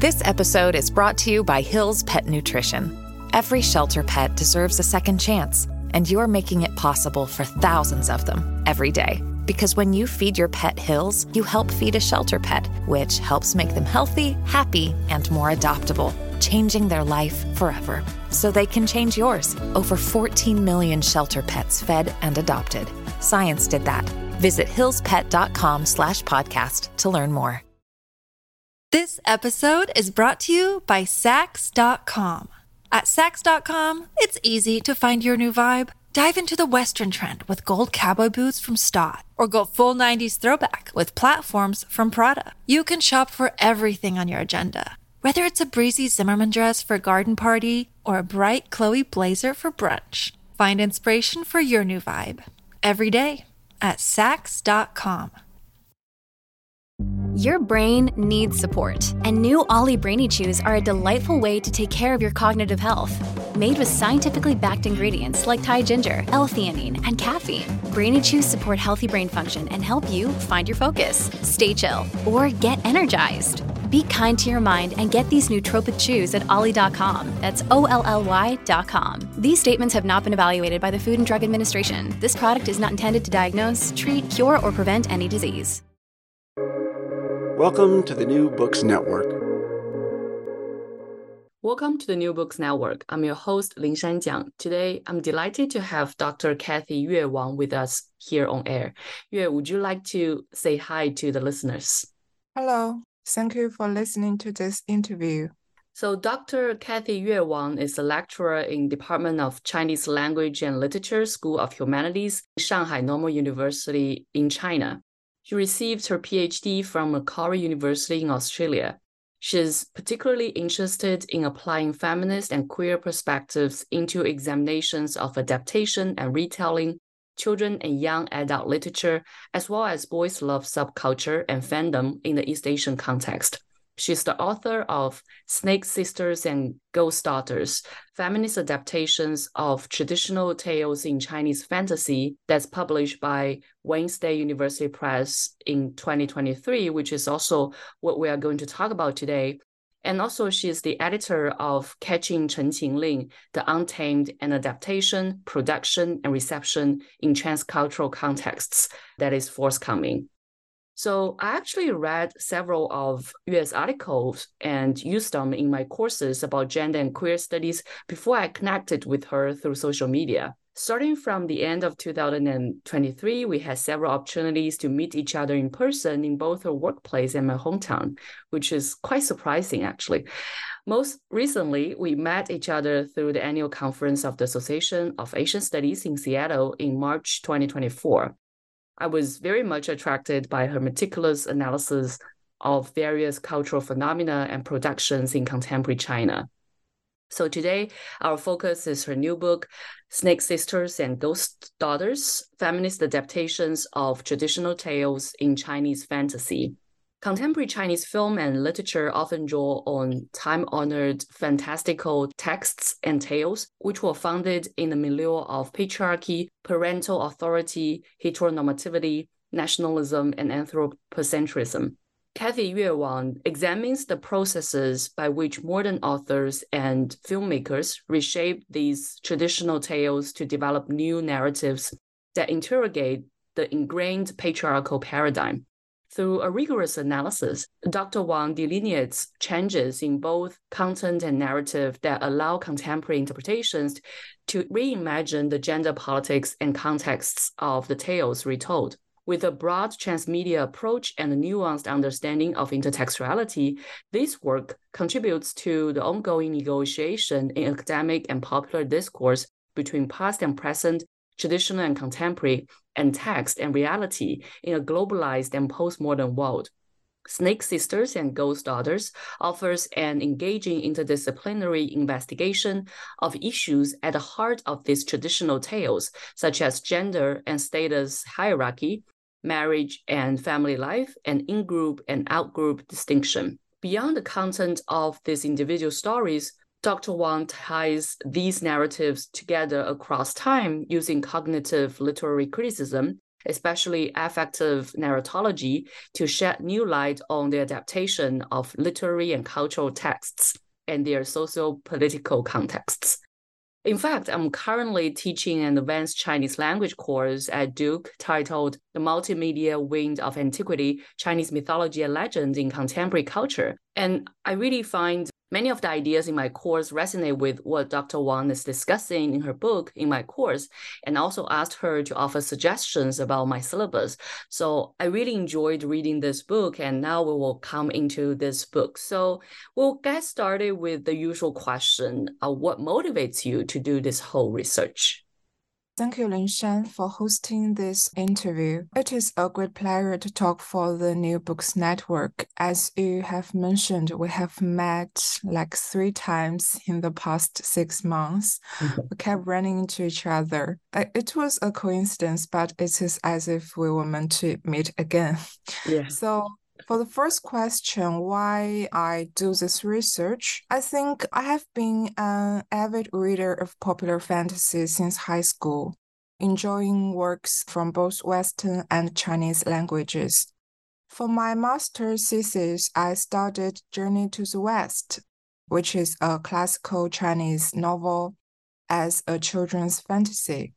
This episode is brought to you by Hill's Pet Nutrition. Every shelter pet deserves a second chance, and you're making it possible for thousands of them every day. Because when you feed your pet Hill's, you help feed a shelter pet, which helps make them healthy, happy, and more adoptable, changing their life forever. So they can change yours. Over 14 million shelter pets fed and adopted. Science did that. Visit hillspet.com/podcast to learn more. This episode is brought to you by Saks.com. At Saks.com, it's easy to find your new vibe. Dive into the Western trend with gold cowboy boots from Staud, or go full 90s throwback with platforms from Prada. You can shop for everything on your agenda, whether it's a breezy Zimmermann dress for a garden party or a bright Chloe blazer for brunch. Find inspiration for your new vibe every day at Saks.com. Your brain needs support, and new Ollie Brainy Chews are a delightful way to take care of your cognitive health. Made with scientifically backed ingredients like Thai ginger, L-theanine, and caffeine, Brainy Chews support healthy brain function and help you find your focus, stay chill, or get energized. Be kind to your mind and get these nootropic chews at ollie.com. That's OLLY.com. These statements have not been evaluated by the Food and Drug Administration. This product is not intended to diagnose, treat, cure, or prevent any disease. Welcome to the New Books Network. Welcome to the New Books Network. I'm your host, Lingshan Jiang. Today, I'm delighted to have Dr. Kathy Yue Wang with us here on air. Yue, would you like to say hi to the listeners? Hello. Thank you for listening to this interview. So Dr. Kathy Yue Wang is a lecturer in Department of Chinese Language and Literature, School of Humanities, Shanghai Normal University in China. She received her PhD from Macquarie University in Australia. She is particularly interested in applying feminist and queer perspectives into examinations of adaptation and retelling, children and young adult literature, as well as boys' love subculture and fandom in the East Asian context. She's the author of Snake Sisters and Ghost Daughters, feminist adaptations of traditional tales in Chinese fantasy, that's published by Wayne State University Press in 2023, which is also what we are going to talk about today. And also she's the editor of Catching Chen Qingling, The Untamed, an Adaptation, Production, and Reception in Transcultural Contexts, that is forthcoming. So I actually read several of US articles and used them in my courses about gender and queer studies before I connected with her through social media. Starting from the end of 2023, we had several opportunities to meet each other in person in both her workplace and my hometown, which is quite surprising, actually. Most recently, we met each other through the annual conference of the Association of Asian Studies in Seattle in March 2024. I was very much attracted by her meticulous analysis of various cultural phenomena and productions in contemporary China. So today, our focus is her new book, Snake Sisters and Ghost Daughters, Feminist Adaptations of Traditional Tales in Chinese Fantasy. Contemporary Chinese film and literature often draw on time-honored fantastical texts and tales, which were founded in the milieu of patriarchy, parental authority, heteronormativity, nationalism, and anthropocentrism. Kathy Yue Wang examines the processes by which modern authors and filmmakers reshape these traditional tales to develop new narratives that interrogate the ingrained patriarchal paradigm. Through a rigorous analysis, Dr. Wang delineates changes in both content and narrative that allow contemporary interpretations to reimagine the gender politics and contexts of the tales retold. With a broad transmedia approach and a nuanced understanding of intertextuality, this work contributes to the ongoing negotiation in academic and popular discourse between past and present, traditional and contemporary, and text and reality in a globalized and postmodern world. Snake Sisters and Ghost Daughters offers an engaging interdisciplinary investigation of issues at the heart of these traditional tales, such as gender and status hierarchy, marriage and family life, and in-group and out-group distinction. Beyond the content of these individual stories, Dr. Wang ties these narratives together across time using cognitive literary criticism especially affective narratology, to shed new light on the adaptation of literary and cultural texts and their socio-political contexts. In fact, I'm currently teaching an advanced Chinese language course at Duke titled The Multimedia Wind of Antiquity, Chinese Mythology and Legends in Contemporary Culture. And I really find many of the ideas in my course resonate with what Dr. Wang is discussing in her book in my course, and also asked her to offer suggestions about my syllabus. So I really enjoyed reading this book, and now we will come into this book. So we'll get started with the usual question of what motivates you to do this whole research. Thank you, Linshan, for hosting this interview. It is a great pleasure to talk for the New Books Network. As you have mentioned, we have met like 3 times in the past 6 months. We kept running into each other. It was a coincidence, but it is as if we were meant to meet again. Yeah. So for the first question, why I do this research, I think I have been an avid reader of popular fantasy since high school, enjoying works from both Western and Chinese languages. For my master's thesis, I studied Journey to the West, which is a classical Chinese novel as a children's fantasy.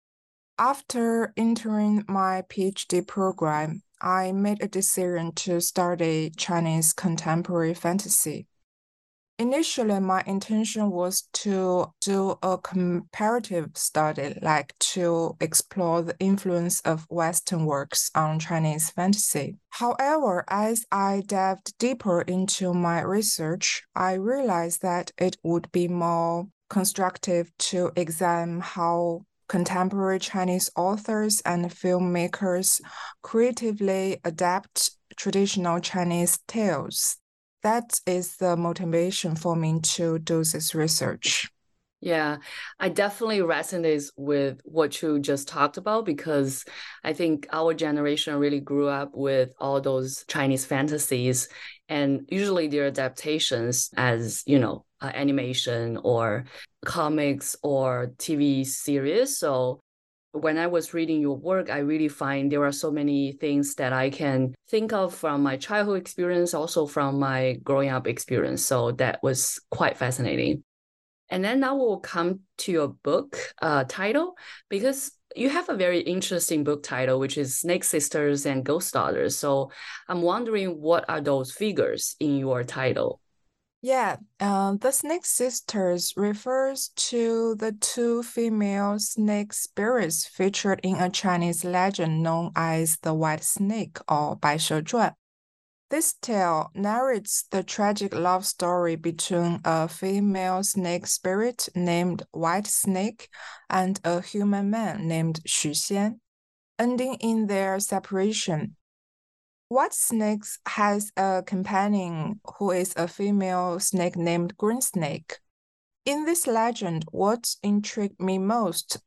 After entering my PhD program, I made a decision to study Chinese contemporary fantasy. Initially, my intention was to do a comparative study, like to explore the influence of Western works on Chinese fantasy. However, as I delved deeper into my research, I realized that it would be more constructive to examine how contemporary Chinese authors and filmmakers creatively adapt traditional Chinese tales. That is the motivation for me to do this research. Yeah, I definitely resonate with what you just talked about, because I think our generation really grew up with all those Chinese fantasies, and usually their adaptations as, animation or comics or TV series. So when I was reading your work, I really find there are so many things that I can think of from my childhood experience, also from my growing up experience. So that was quite fascinating. And then now we'll come to your book title, because you have a very interesting book title, which is Snake Sisters and Ghost Daughters. So I'm wondering, what are those figures in your title? Yeah, the Snake Sisters refers to the 2 female snake spirits featured in a Chinese legend known as the White Snake or Bai She Zhuan. This tale narrates the tragic love story between a female snake spirit named White Snake and a human man named Xu Xian, ending in their separation. White Snake has a companion who is a female snake named Green Snake. In this legend, what intrigued me most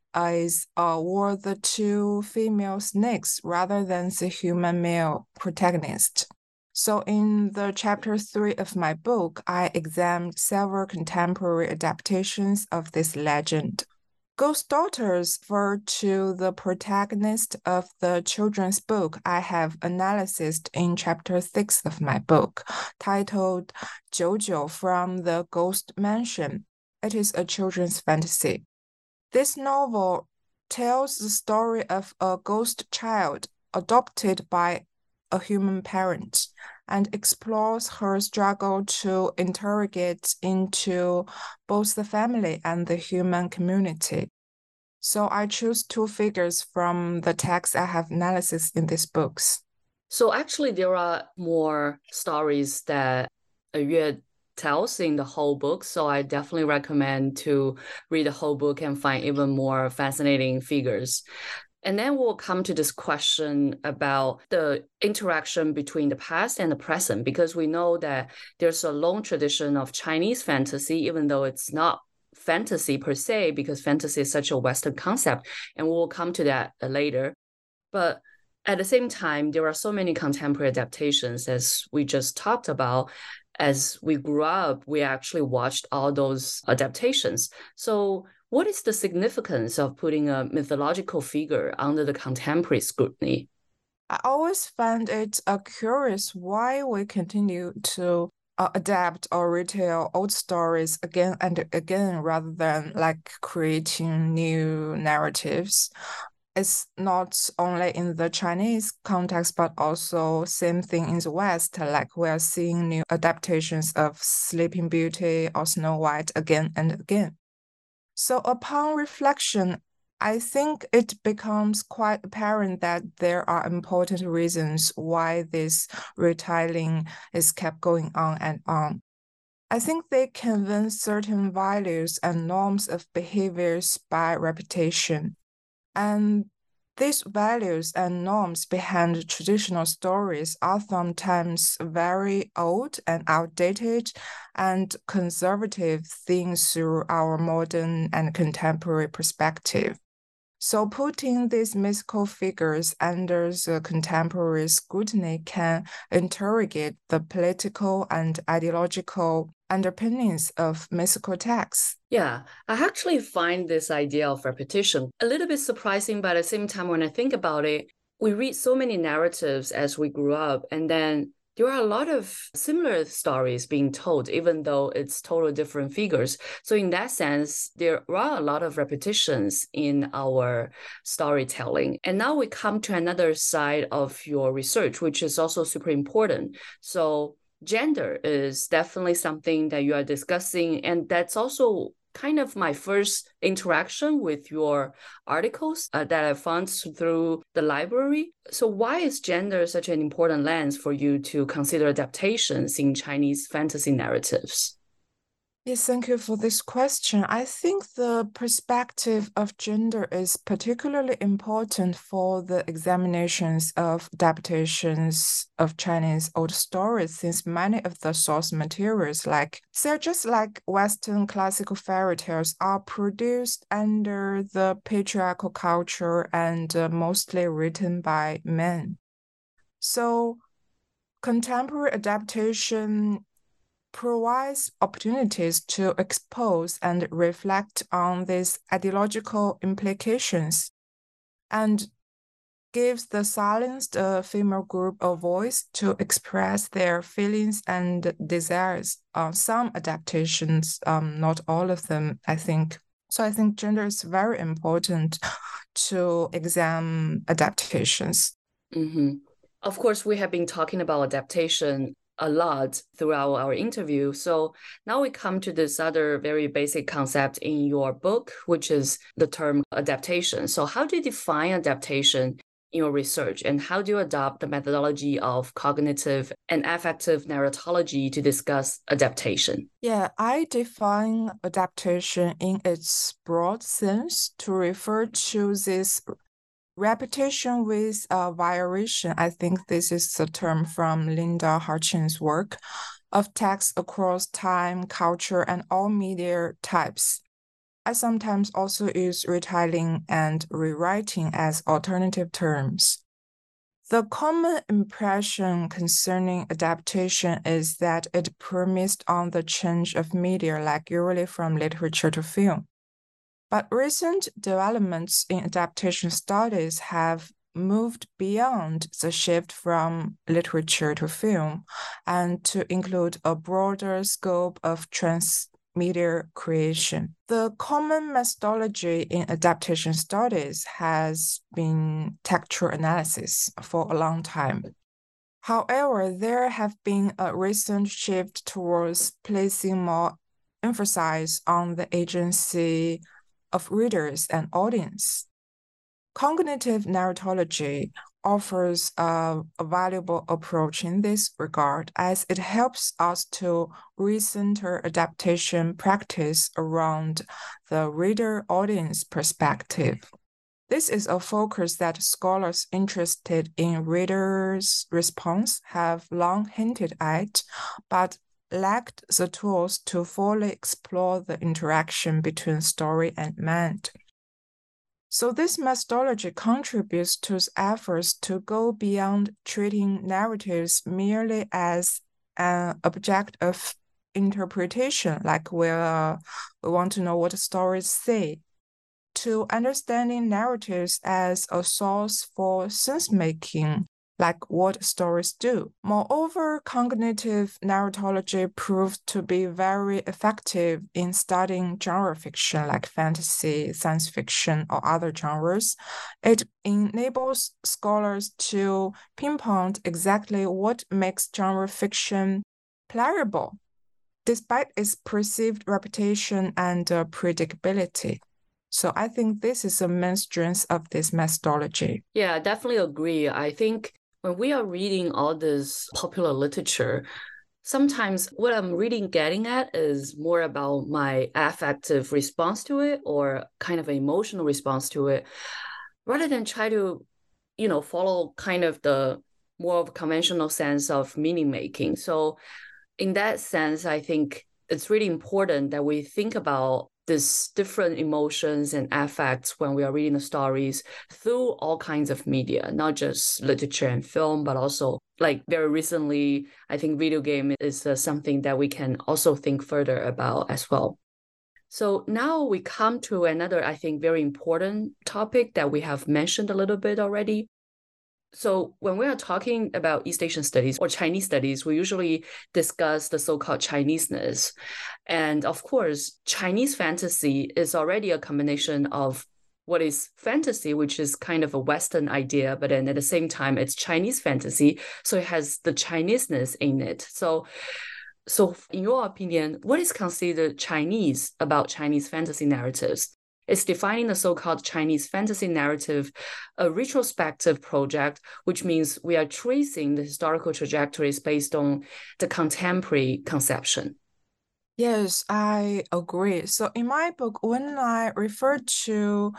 were the 2 female snakes rather than the human male protagonist. So in the chapter 3 of my book, I examined several contemporary adaptations of this legend. Ghost Daughters refer to the protagonist of the children's book I have analyzed in chapter 6 of my book, titled Jojo from the Ghost Mansion. It is a children's fantasy. This novel tells the story of a ghost child adopted by a human parent and explores her struggle to interrogate into both the family and the human community. So I choose 2 figures from the text I have analysis in these books. So actually there are more stories that Yue tells in the whole book. So I definitely recommend to read the whole book and find even more fascinating figures. And then we'll come to this question about the interaction between the past and the present, because we know that there's a long tradition of Chinese fantasy, even though it's not fantasy per se, because fantasy is such a Western concept, and we'll come to that later. But at the same time, there are so many contemporary adaptations, as we just talked about. As we grew up, we actually watched all those adaptations. So What is the significance of putting a mythological figure under the contemporary scrutiny? I always find it curious why we continue to adapt or retell old stories again and again rather than like creating new narratives. It's not only in the Chinese context, but also same thing in the West. Like we are seeing new adaptations of Sleeping Beauty or Snow White again and again. So upon reflection, I think it becomes quite apparent that there are important reasons why this retelling is kept going on and on. I think they convince certain values and norms of behaviors by repetition. And these values and norms behind traditional stories are sometimes very old and outdated and conservative things through our modern and contemporary perspective. So putting these mythical figures under the contemporary scrutiny can interrogate the political and ideological underpinnings of mythical texts. Yeah, I actually find this idea of repetition a little bit surprising, but at the same time, when I think about it, we read so many narratives as we grew up, and then there are a lot of similar stories being told, even though it's totally different figures. So in that sense, there are a lot of repetitions in our storytelling. And now we come to another side of your research, which is also super important. So gender is definitely something that you are discussing, and that's also kind of my first interaction with your articles that I found through the library. So why is gender such an important lens for you to consider adaptations in Chinese fantasy narratives? Yes, thank you for this question. I think the perspective of gender is particularly important for the examinations of adaptations of Chinese old stories, since many of the source materials, like they're just like Western classical fairy tales, are produced under the patriarchal culture and mostly written by men. So contemporary adaptation provides opportunities to expose and reflect on these ideological implications and gives the silenced female group a voice to express their feelings and desires. Some adaptations, not all of them, I think. So I think gender is very important to examine adaptations. Mm-hmm. Of course, we have been talking about adaptation a lot throughout our interview. So now we come to this other very basic concept in your book, which is the term adaptation. So how do you define adaptation in your research, and how do you adopt the methodology of cognitive and affective narratology to discuss adaptation? Yeah, I define adaptation in its broad sense to refer to this repetition with variation. I think this is the term from Linda Harchin's work of text across time, culture, and all media types. I sometimes also use retelling and rewriting as alternative terms. The common impression concerning adaptation is that it premised on the change of media, like usually from literature to film. But recent developments in adaptation studies have moved beyond the shift from literature to film and to include a broader scope of transmedia creation. The common methodology in adaptation studies has been textual analysis for a long time. However, there have been a recent shift towards placing more emphasis on the agency of readers and audience. Cognitive narratology offers a valuable approach in this regard, as it helps us to recenter adaptation practice around the reader-audience perspective. This is a focus that scholars interested in readers' response have long hinted at, but lacked the tools to fully explore the interaction between story and mind. So this methodology contributes to efforts to go beyond treating narratives merely as an object of interpretation, like where we want to know what the stories say, to understanding narratives as a source for sense-making, like what stories do. Moreover, cognitive narratology proved to be very effective in studying genre fiction like fantasy, science fiction, or other genres. It enables scholars to pinpoint exactly what makes genre fiction playable, despite its perceived reputation and predictability. So I think this is the main strength of this methodology. Yeah, I definitely agree. I think when we are reading all this popular literature, sometimes what I'm really getting at is more about my affective response to it or kind of an emotional response to it, rather than try to, follow kind of the more of a conventional sense of meaning making. So in that sense, I think it's really important that we think about these different emotions and affects when we are reading the stories through all kinds of media, not just literature and film, but also like very recently, I think video game is something that we can also think further about as well. So now we come to another, I think, very important topic that we have mentioned a little bit already. So when we are talking about East Asian studies or Chinese studies, we usually discuss the so-called Chineseness. And of course, Chinese fantasy is already a combination of what is fantasy, which is kind of a Western idea, but then at the same time, it's Chinese fantasy. So it has the Chineseness in it. So in your opinion, what is considered Chinese about Chinese fantasy narratives? Is defining the so-called Chinese fantasy narrative a retrospective project, which means we are tracing the historical trajectories based on the contemporary conception. Yes, I agree. So in my book, when I refer to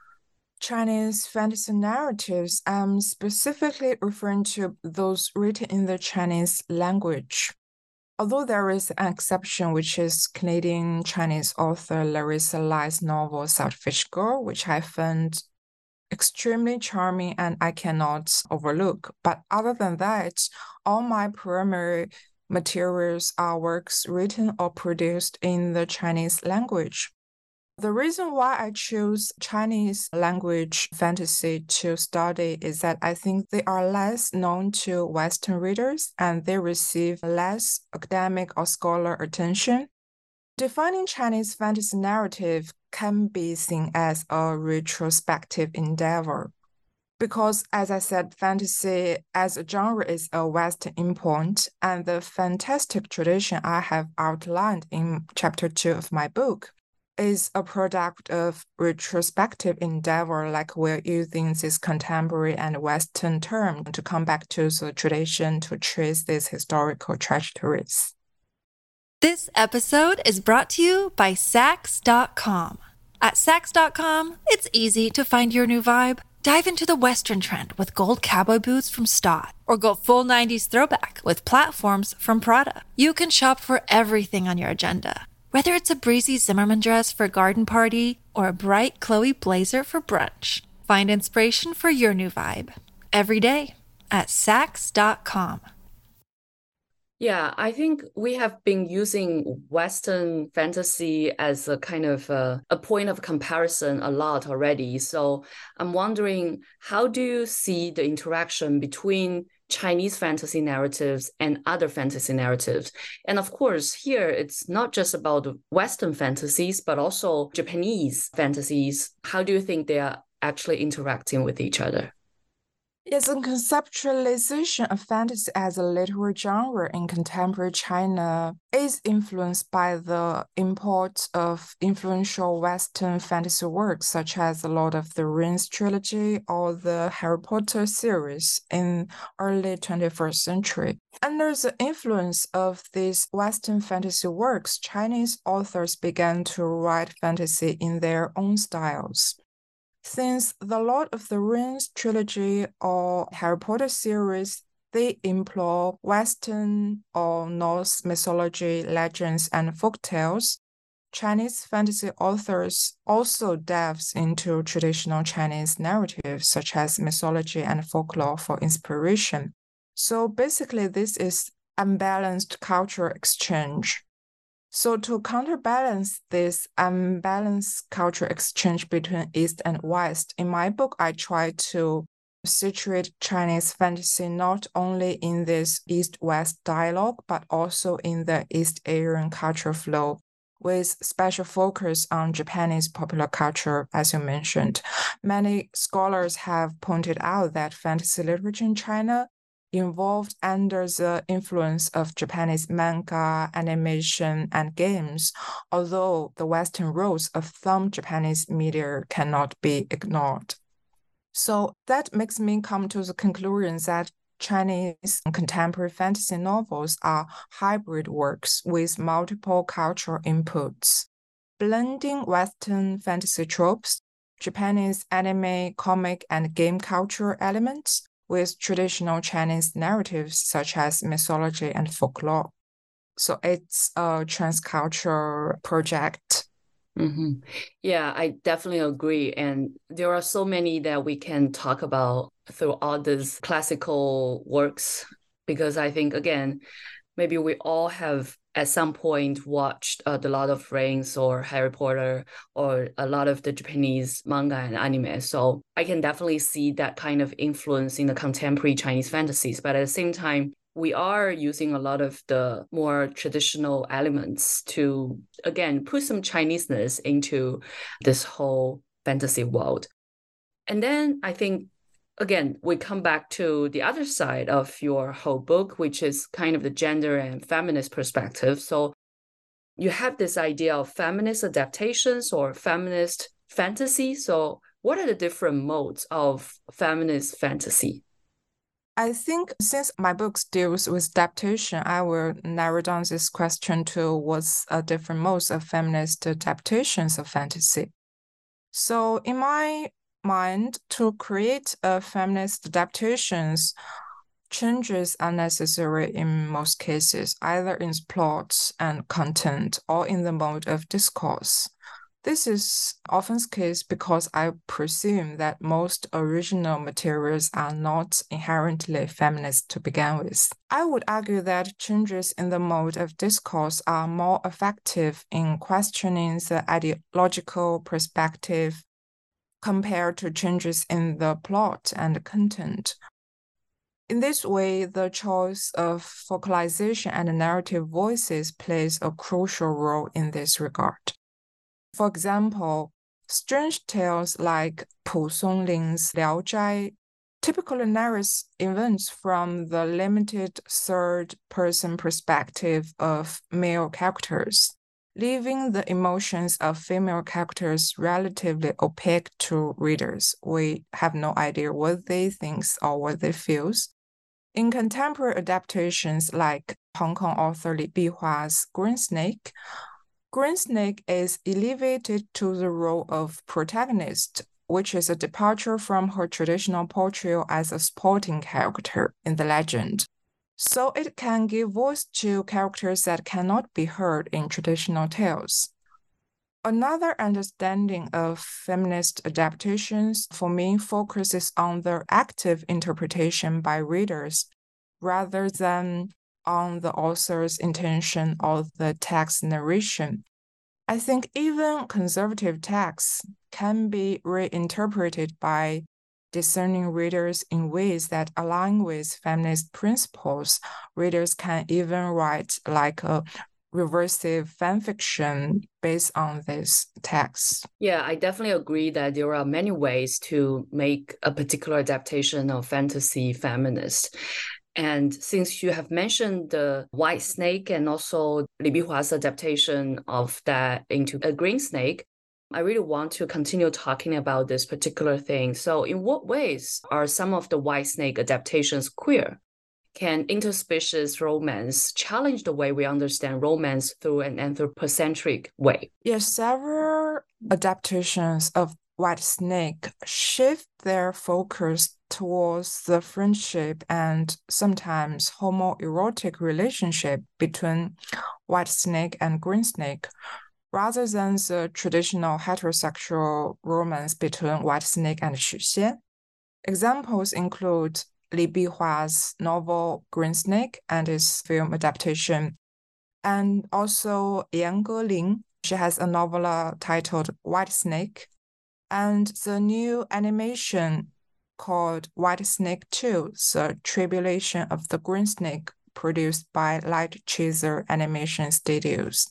Chinese fantasy narratives, I'm specifically referring to those written in the Chinese language. Although there is an exception, which is Canadian Chinese author Larissa Lai's novel Saltfish Girl, which I found extremely charming and I cannot overlook. But other than that, all my primary materials are works written or produced in the Chinese language. The reason why I choose Chinese language fantasy to study is that I think they are less known to Western readers and they receive less academic or scholar attention. Defining Chinese fantasy narrative can be seen as a retrospective endeavor because, as I said, fantasy as a genre is a Western import, and the fantastic tradition I have outlined in chapter 2 of my book is a product of retrospective endeavor, like we're using this contemporary and Western term to come back to the tradition to trace these historical trajectories. This episode is brought to you by Saks.com. At Saks.com, it's easy to find your new vibe. Dive into the Western trend with gold cowboy boots from Stott, or go full 90s throwback with platforms from Prada. You can shop for everything on your agenda, whether it's a breezy Zimmermann dress for a garden party or a bright Chloe blazer for brunch. Find inspiration for your new vibe every day at Saks.com. Yeah, I think we have been using Western fantasy as a kind of a point of comparison a lot already. So I'm wondering, how do you see the interaction between Chinese fantasy narratives and other fantasy narratives? And of course, here it's not just about Western fantasies, but also Japanese fantasies. How do you think they are actually interacting with each other? Yes, the conceptualization of fantasy as a literary genre in contemporary China is influenced by the import of influential Western fantasy works such as the Lord of the Rings trilogy or the Harry Potter series in early 21st century. Under the influence of these Western fantasy works, Chinese authors began to write fantasy in their own styles. Since the Lord of the Rings trilogy or Harry Potter series, they employ Western or Norse mythology, legends, and folktales. Chinese fantasy authors also delves into traditional Chinese narratives such as mythology and folklore for inspiration. So basically, this is unbalanced cultural exchange. So to counterbalance this unbalanced cultural exchange between East and West, in my book, I try to situate Chinese fantasy not only in this East-West dialogue, but also in the East Asian cultural flow, with special focus on Japanese popular culture, as you mentioned. Many scholars have pointed out that fantasy literature in China evolved under the influence of Japanese manga, animation, and games, although the Western roles of some Japanese media cannot be ignored. So that makes me come to the conclusion that Chinese contemporary fantasy novels are hybrid works with multiple cultural inputs, blending Western fantasy tropes, Japanese anime, comic, and game culture elements with traditional Chinese narratives such as mythology and folklore. So it's a transcultural project. Mm-hmm. Yeah, I definitely agree. And there are so many that we can talk about through all these classical works, because I think, again, maybe we all have at some point watched The Lord of the Rings or Harry Potter or a lot of the Japanese manga and anime. So I can definitely see that kind of influence in the contemporary Chinese fantasies. But at the same time, we are using a lot of the more traditional elements to, again, put some Chineseness into this whole fantasy world. And then I think, again, we come back to the other side of your whole book, which is kind of the gender and feminist perspective. So you have this idea of feminist adaptations or feminist fantasy. So what are the different modes of feminist fantasy? I think since my book deals with adaptation, I will narrow down this question to what's different modes of feminist adaptations of fantasy. So in my mind, to create feminist adaptations, changes are necessary in most cases, either in plot and content or in the mode of discourse. This is often the case because I presume that most original materials are not inherently feminist to begin with. I would argue that changes in the mode of discourse are more effective in questioning the ideological perspective compared to changes in the plot and content. In this way, the choice of focalization and narrative voices plays a crucial role in this regard. For example, strange tales like Pu Songling's Liao Zhai typically narrates events from the limited third-person perspective of male characters, leaving the emotions of female characters relatively opaque to readers. We have no idea what they think or what they feel. In contemporary adaptations like Hong Kong author Li Bihua's Green Snake, Green Snake is elevated to the role of protagonist, which is a departure from her traditional portrayal as a sporting character in the legend. So it can give voice to characters that cannot be heard in traditional tales. Another understanding of feminist adaptations for me focuses on the active interpretation by readers rather than on the author's intention or the text narration. I think even conservative texts can be reinterpreted by discerning readers in ways that align with feminist principles. Readers can even write like a reversive fanfiction based on this text. Yeah, I definitely agree that there are many ways to make a particular adaptation of fantasy feminist. And since you have mentioned the White Snake and also Li Bihua's adaptation of that into a Green Snake, I really want to continue talking about this particular thing. So in what ways are some of the White Snake adaptations queer? Can interspecies romance challenge the way we understand romance through an anthropocentric way? Yes, several adaptations of White Snake shift their focus towards the friendship and sometimes homoerotic relationship between White Snake and Green Snake, rather than the traditional heterosexual romance between White Snake and Xu Xian. Examples include Li Bihua's novel Green Snake and its film adaptation And also Yang Geling, she has a novella titled White Snake, and the new animation called White Snake 2, The Tribulation of the Green Snake, produced by Light Chaser Animation Studios.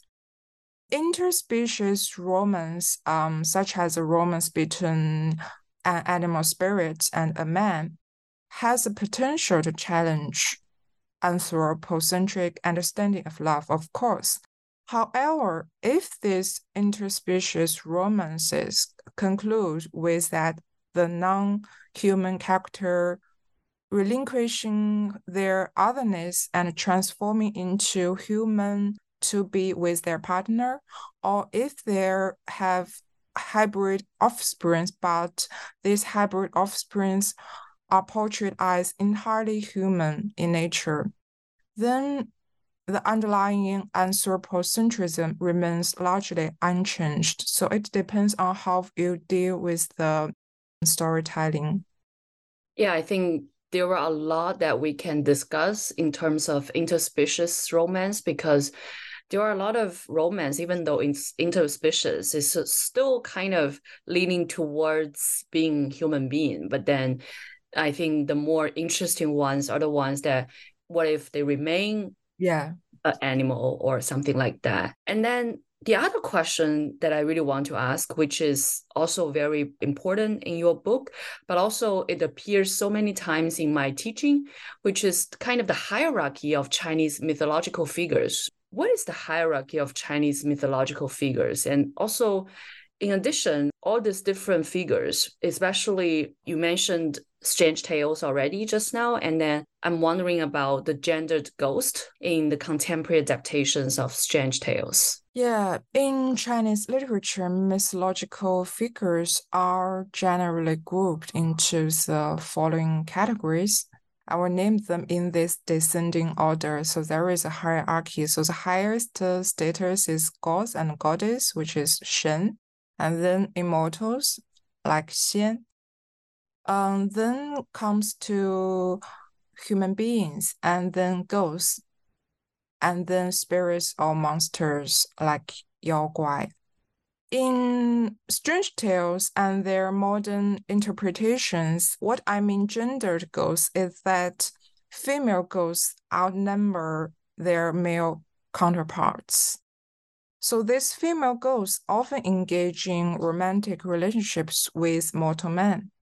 Interspecies romance, such as a romance between an animal spirit and a man, has the potential to challenge anthropocentric understanding of love, of course. However, if these interspecies romances conclude with that the non-human character relinquishing their otherness and transforming into human to be with their partner, or if they have hybrid offsprings, but these hybrid offsprings are portrayed as entirely human in nature, then the underlying anthropocentrism remains largely unchanged. So it depends on how you deal with the storytelling. Yeah, I think there are a lot that we can discuss in terms of interspecies romance, because there are a lot of romance, even though interspecies is still kind of leaning towards being human being. But then I think the more interesting ones are the ones that, what if they remain an animal or something like that? And then the other question that I really want to ask, which is also very important in your book, but also it appears so many times in my teaching, which is kind of the hierarchy of Chinese mythological figures. What is the hierarchy of Chinese mythological figures? And also, in addition, all these different figures, especially you mentioned Strange Tales already just now, and then I'm wondering about the gendered ghost in the contemporary adaptations of Strange Tales. Yeah, in Chinese literature, mythological figures are generally grouped into the following categories. I will name them in this descending order. So there is a hierarchy. So the highest status is gods and goddess, which is Shen, and then immortals like Xian. Then comes to human beings, and then ghosts, and then spirits or monsters like Yao Guai. In Strange Tales and their modern interpretations, what I mean gendered ghosts is that female ghosts outnumber their male counterparts. So these female ghosts often engage in romantic relationships with mortal men,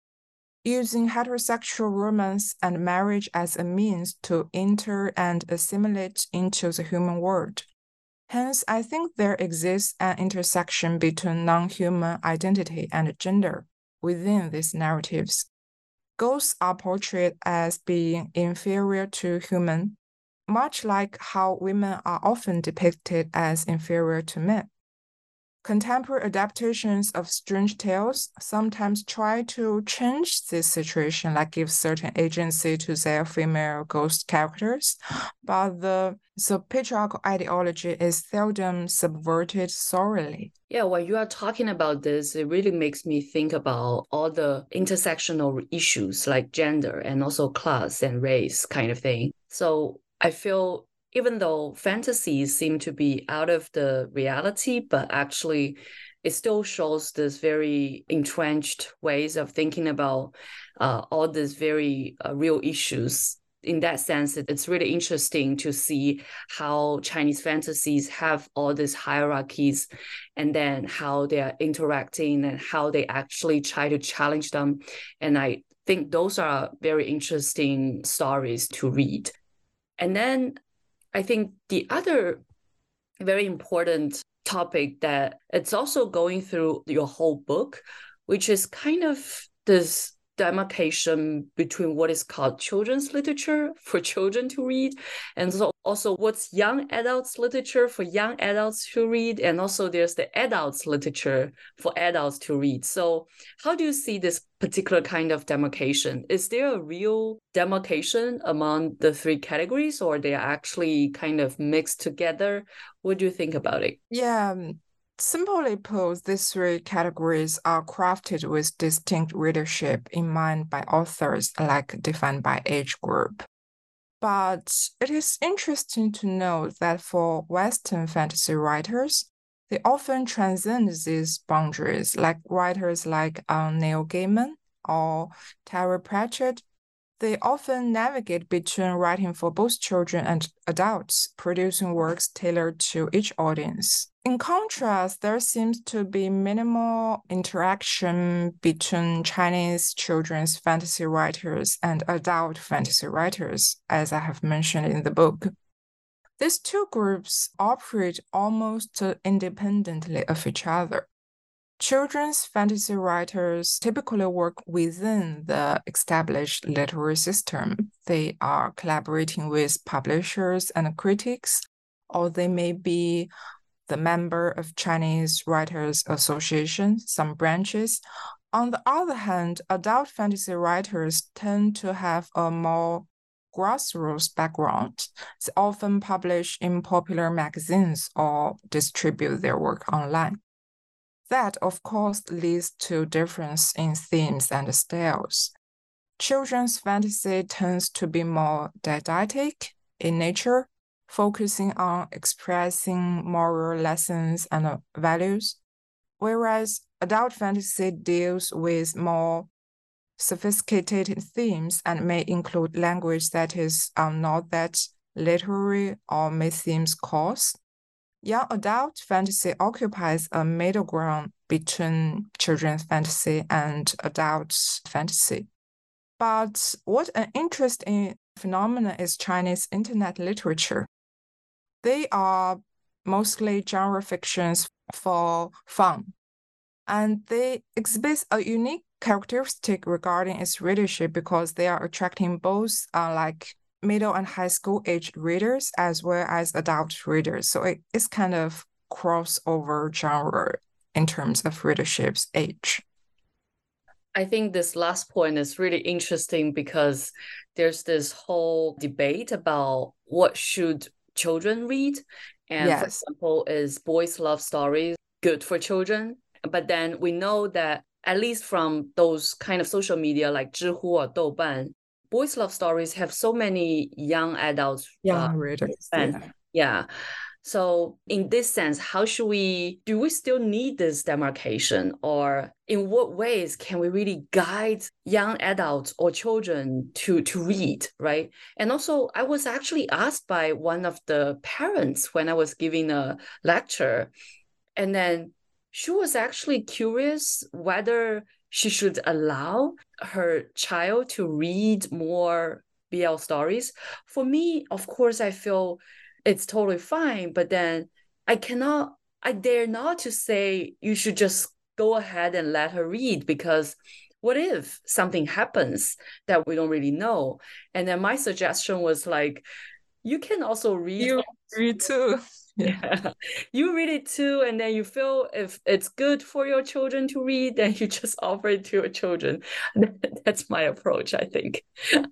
using heterosexual romance and marriage as a means to enter and assimilate into the human world. Hence, I think there exists an intersection between non-human identity and gender within these narratives. Ghosts are portrayed as being inferior to human, much like how women are often depicted as inferior to men. Contemporary adaptations of Strange Tales sometimes try to change this situation, like give certain agency to their female ghost characters, but the patriarchal ideology is seldom subverted thoroughly. Yeah, when you are talking about this, it really makes me think about all the intersectional issues like gender and also class and race kind of thing. So I feel even though fantasies seem to be out of the reality, but actually it still shows this very entrenched ways of thinking about all these very real issues. In that sense, it's really interesting to see how Chinese fantasies have all these hierarchies and then how they are interacting and how they actually try to challenge them. And I think those are very interesting stories to read. And then I think the other very important topic that it's also going through your whole book, which is kind of this demarcation between what is called children's literature for children to read, and so also what's young adults literature for young adults to read, and also there's the adults literature for adults to read. So how do you see this particular kind of demarcation? Is there a real demarcation among the three categories, or they are actually kind of mixed together? What do you think about it? Yeah, simply put, these three categories are crafted with distinct readership in mind by authors, like defined by age group. But it is interesting to note that for Western fantasy writers, they often transcend these boundaries, like writers like Neil Gaiman or Terry Pratchett. They often navigate between writing for both children and adults, producing works tailored to each audience. In contrast, there seems to be minimal interaction between Chinese children's fantasy writers and adult fantasy writers, as I have mentioned in the book. These two groups operate almost independently of each other. Children's fantasy writers typically work within the established literary system. They are collaborating with publishers and critics, or they may be the member of Chinese Writers Association, some branches. On the other hand, adult fantasy writers tend to have a more grassroots background. They often publish in popular magazines or distribute their work online. That, of course, leads to difference in themes and styles. Children's fantasy tends to be more didactic in nature, focusing on expressing moral lessons and values, whereas adult fantasy deals with more sophisticated themes and may include language that is not that literary or may seem coarse. Young adult fantasy occupies a middle ground between children's fantasy and adult fantasy. But what an interesting phenomenon is Chinese internet literature. They are mostly genre fictions for fun, and they exhibit a unique characteristic regarding its readership because they are attracting both like middle and high school age readers as well as adult readers. So it's kind of crossover genre in terms of readership's age. I think this last point is really interesting because there's this whole debate about what should children read. And for example, is boys' love stories good for children? But then we know that at least from those kind of social media like Zhihu or Douban, boys' love stories have so many young adults. Young readers. Yeah. So in this sense, do we still need this demarcation, or in what ways can we really guide young adults or children to read, right? And also, I was actually asked by one of the parents when I was giving a lecture, and then she was actually curious whether she should allow her child to read more BL stories. For me, of course, I feel it's totally fine, but then I dare not to say you should just go ahead and let her read, because what if something happens that we don't really know? And then my suggestion was like, you can also read. You read too. Yeah, you read it too, and then you feel if it's good for your children to read, then you just offer it to your children. That's my approach, I think.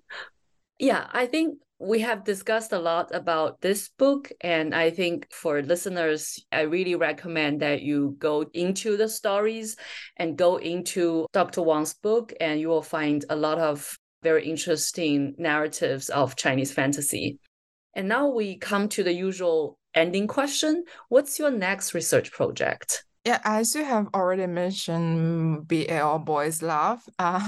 Yeah, I think we have discussed a lot about this book, and I think for listeners, I really recommend that you go into the stories and go into Dr. Wang's book, and you will find a lot of very interesting narratives of Chinese fantasy. And now we come to the usual ending question. What's your next research project? Yeah, as you have already mentioned, BL Boys Love,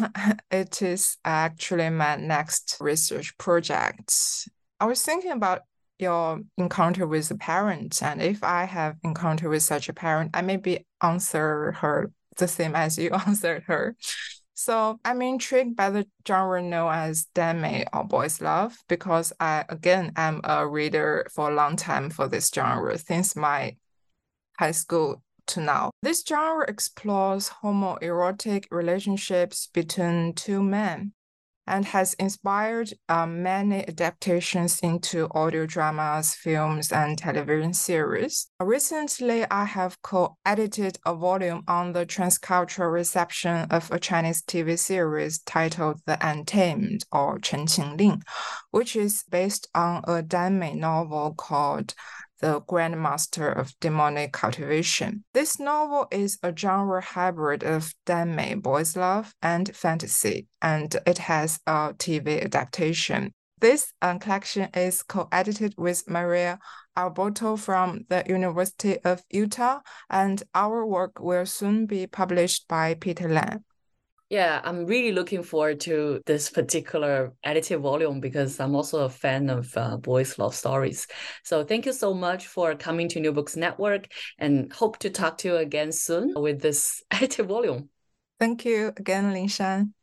it is actually my next research project. I was thinking about your encounter with a parent, and if I have encounter with such a parent, I maybe answer her the same as you answered her. So I'm intrigued by the genre known as Danmei or Boys Love because I, again, am a reader for a long time for this genre since my high school to now. This genre explores homoerotic relationships between two men and has inspired many adaptations into audio dramas, films, and television series. Recently, I have co-edited a volume on the transcultural reception of a Chinese TV series titled The Untamed or Chen Qingling, which is based on a Danmei novel called The Grandmaster of Demonic Cultivation. This novel is a genre hybrid of Danmei, boys love, and fantasy, and it has a TV adaptation. This collection is co-edited with Maria Alberto from the University of Utah, and our work will soon be published by Peter Lam. Yeah, I'm really looking forward to this particular edited volume because I'm also a fan of boys' love stories. So thank you so much for coming to New Books Network, and hope to talk to you again soon with this edited volume. Thank you again, Linshan.